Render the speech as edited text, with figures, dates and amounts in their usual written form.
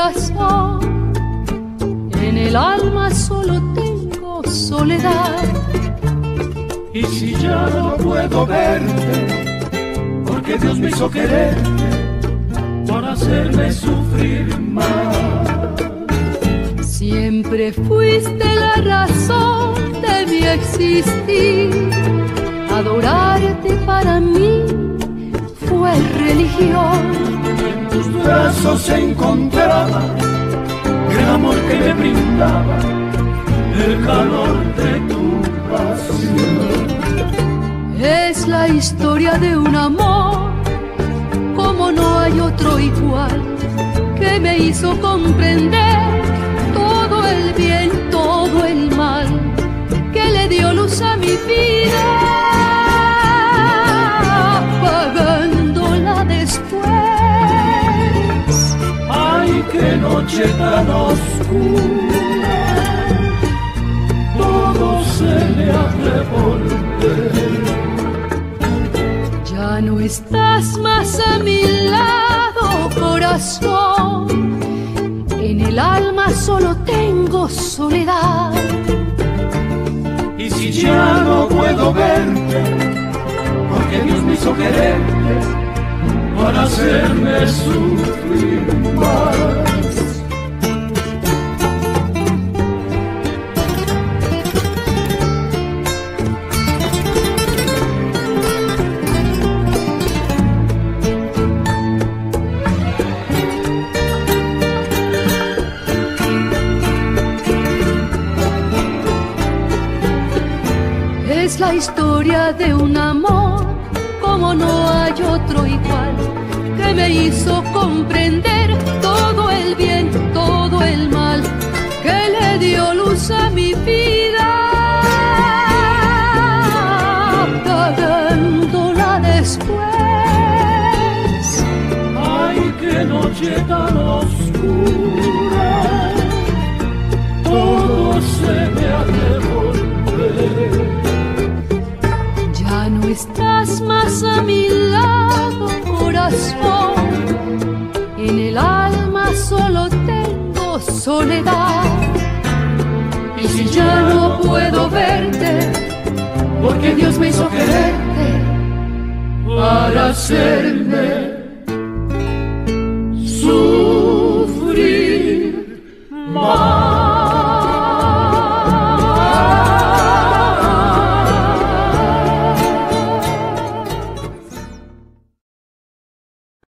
corazón, en el alma solo tengo soledad. Y si ya no puedo verte, porque Dios me hizo quererte para hacerme sufrir más. Siempre fuiste la razón de mi existir. Adorarte para mí fue religión. En tus brazos se encontraba el amor que me brindaba, el calor de tu pasión. Es la historia de un amor como no hay otro igual, que me hizo comprender todo el bien, todo el mal, que le dio luz a mi vida, apagándola después. Ay, qué noche tan oscura, todo se me hace volver. Ya no estás más a mi lado, corazón. En el alma solo tengo soledad. Y si ya no puedo verte, porque Dios me hizo quererte para hacerme sufrir más. Es la historia de un amor como no hay otro igual, que me hizo comprender todo el bien, todo el mal, que le dio luz a mi vida, apagándola después. Ay, qué noche tan oscura, todo se me hace volver. Ya no estás más a mi lado, corazón. En el alma solo tengo soledad. Y si ya no puedo verte, porque Dios me hizo quererte para hacerme